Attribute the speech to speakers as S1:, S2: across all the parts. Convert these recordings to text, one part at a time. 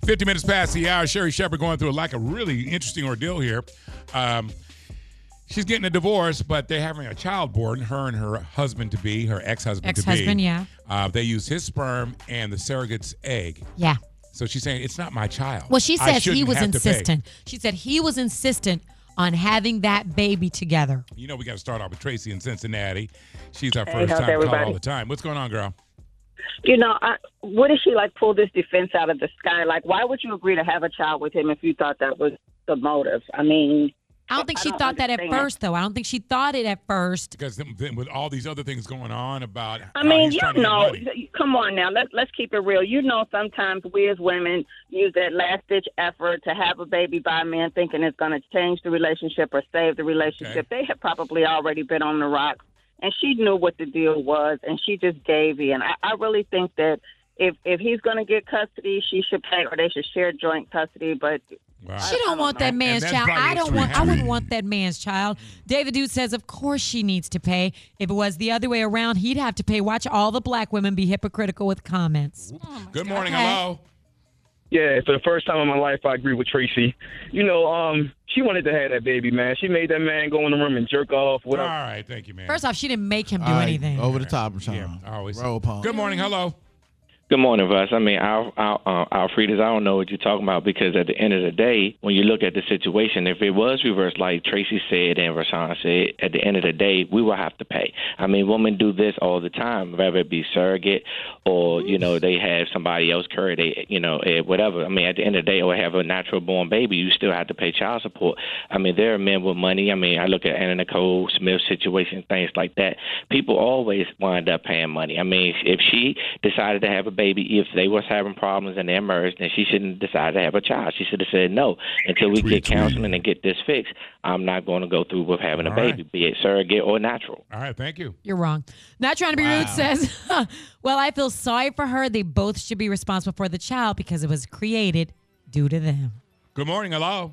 S1: 50 minutes past the hour. Sherry Shepherd going through a really interesting ordeal here. She's getting a divorce, but they're having a child born, her and her husband-to-be, her ex-husband-to-be.
S2: Ex-husband, yeah.
S1: They use his sperm and the surrogate's egg.
S2: Yeah.
S1: So she's saying, it's not my child.
S2: Well, she says he was
S1: have to pay.
S2: insistent. She said he was insistent on having that baby together.
S1: You know, we got to start off with Tracy in Cincinnati. She's our
S3: Hey,
S1: first
S3: how's
S1: time
S3: everybody?
S1: call all the time. What's going on, girl?
S3: You know, what if she pull this defense out of the sky? Why would you agree to have a child with him if you thought that was the motive? I mean,
S2: I don't think she
S3: don't
S2: thought that at
S3: understand.
S2: first, though. I don't think she thought it at first.
S1: Because then with all these other things going on about
S3: I
S1: how
S3: mean,
S1: he's trying to get money.
S3: come on now. Let's keep it real. You know, sometimes we as women use that last-ditch effort to have a baby by a man thinking it's going to change the relationship or save the relationship.
S1: Okay.
S3: They have probably already been on the rocks, and she knew what the deal was, and she just gave in. I really think that if he's going to get custody, she should pay, or they should share joint custody, but...
S1: Wow.
S2: She don't want that man's
S1: that's
S2: child.
S1: probably
S2: I wouldn't want that man's child. David Dude says, of course she needs to pay. If it was the other way around, he'd have to pay. Watch all the black women be hypocritical with comments.
S1: Good morning.
S2: Okay.
S1: Hello.
S4: Yeah, for the first time in my life, I agree with Tracy. You know, she wanted to have that baby, man. She made that man go in the room and jerk off.
S1: All
S4: Whatever.
S1: right. Thank you, man.
S2: First off, she didn't make him do
S5: All right,
S2: anything.
S5: Over the top, Rashawn.
S1: Yeah, always.
S5: Roll upon.
S1: Good morning. Hello.
S6: Good morning, Russ. I mean, Alfredas, I don't know what you're talking about because at the end of the day, when you look at the situation, if it was reversed like Tracy said and Rashawn said, at the end of the day, we will have to pay. I mean, women do this all the time, whether it be surrogate or, you know, they have somebody else carry they, you know, whatever. I mean, at the end of the day, or have a natural born baby, you still have to pay child support. I mean, there are men with money. I mean, I look at Anna Nicole Smith situation, things like that. People always wind up paying money. I mean, if she decided to have a baby, if they was having problems in their marriage, then she shouldn't decide to have a child. She should have said no until we get counseling and get this fixed. I'm not going to go through with having a baby, be it surrogate or natural.
S1: All right. Thank you.
S2: You're wrong. Not trying to be rude says, well, I feel sorry for her. They both should be responsible for the child because it was created due to them.
S1: Good morning. Hello.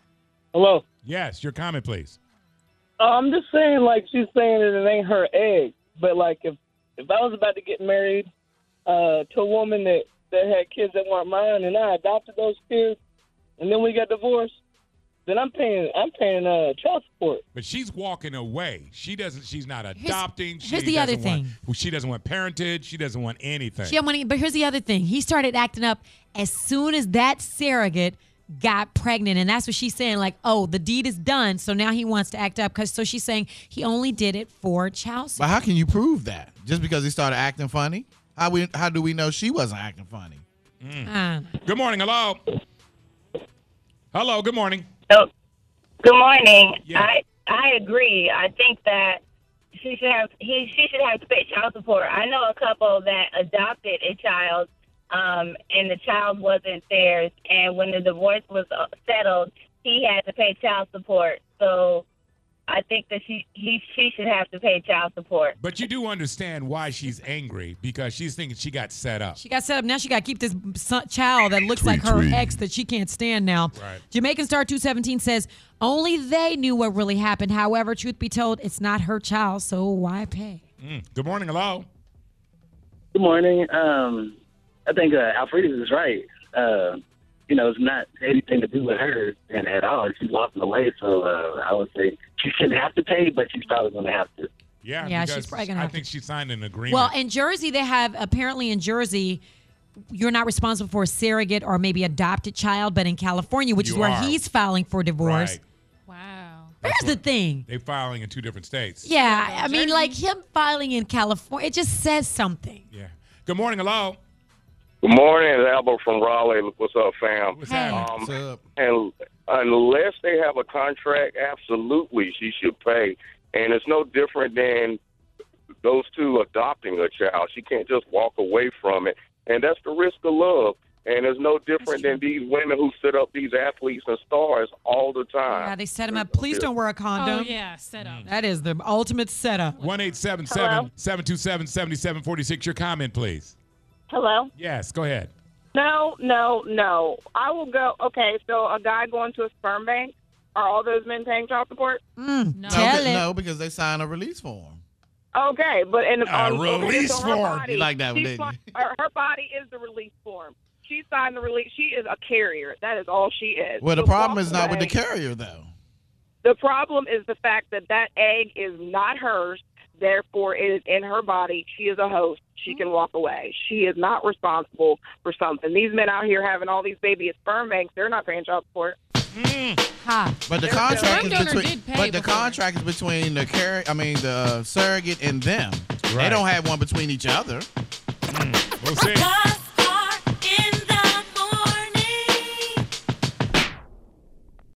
S4: Hello.
S1: Yes. Your comment, please.
S4: I'm just saying, she's saying that it ain't her egg. But, if I was about to get married to a woman that had kids that weren't mine and I adopted those kids and then we got divorced, then I'm paying child support.
S1: But she's walking away. She's not adopting.
S2: Here's the other thing.
S1: She doesn't want parentage. She doesn't want anything.
S2: She had money, but here's the other thing. He started acting up as soon as that surrogate got pregnant, and that's what she's saying. Oh, the deed is done, so now he wants to act up. So she's saying he only did it for child support.
S5: But how can you prove that? Just because he started acting funny? How do we know she wasn't acting funny?
S1: Good morning. Hello. Hello. Good morning.
S7: So, good morning.
S1: Yeah.
S7: I agree. I think that she should have to pay child support. I know a couple that adopted a child, and the child wasn't theirs. And when the divorce was settled, he had to pay child support. So I think that she should have to pay child support.
S1: But you do understand why she's angry, because she's thinking she got set up.
S2: She got set up. Now she got to keep this child that looks like her ex that she can't stand now.
S1: Right.
S2: Jamaican Star 217 says, only they knew what really happened. However, truth be told, it's not her child, so why pay?
S1: Good morning. Hello.
S8: Good morning. I think Alfredas is right. It's not anything to do with her and at all. She's walking away, so I would say she shouldn't have to pay, but she's probably going to have to.
S1: Yeah,
S2: Yeah, she's
S1: because
S2: probably gonna
S1: I
S2: have
S1: think she signed an agreement.
S2: Well, in Jersey, they have, apparently in Jersey, you're not responsible for a surrogate or maybe adopted child, but in California, which is
S1: You
S2: where
S1: are.
S2: he's filing for divorce.
S1: Right.
S9: Wow.
S2: Here's the thing.
S1: They're filing in two different states.
S2: Yeah, I mean, him filing in California, it just says something.
S1: Yeah. Good morning. Hello.
S4: Good morning. It's Albert from Raleigh. What's up, fam?
S1: What's happening?
S5: What's up?
S4: And unless they have a contract, absolutely she should pay. And it's no different than those two adopting a child. She can't just walk away from it. And that's the risk of love. And it's no different than these women who set up these athletes and stars all the time.
S2: Yeah, they set him up. Please don't wear a condom.
S9: Oh, yeah, set up.
S2: That is the ultimate setup.
S1: 1-877-727-7746. Your comment, please.
S10: Hello?
S1: Yes, go ahead.
S10: No. I will go. Okay, so a guy going to a sperm bank, are all those men paying child support?
S9: No.
S5: No, because they sign a release form.
S10: Okay, but
S1: Release
S10: so her
S1: form.
S10: body,
S5: You like that one,
S10: she's
S5: didn't you?
S10: her body is the release form. she signed the release. She is a carrier. That is all she is.
S5: Well, the
S10: So
S5: problem
S10: walk
S5: is not with the
S10: away.
S5: carrier, though.
S10: The problem is the fact that that egg is not hers. Therefore, it is in her body. She is a host. She can walk away. She is not responsible for something. These men out here having all these baby at sperm banks, they're not paying child support.
S2: Ha.
S5: But the
S10: There's
S5: contract
S9: sperm
S5: is
S9: donor
S5: between.
S9: did pay
S5: But the
S9: before.
S5: contract is between the surrogate and them. They
S1: Right.
S5: don't have one between each other.
S1: We'll see.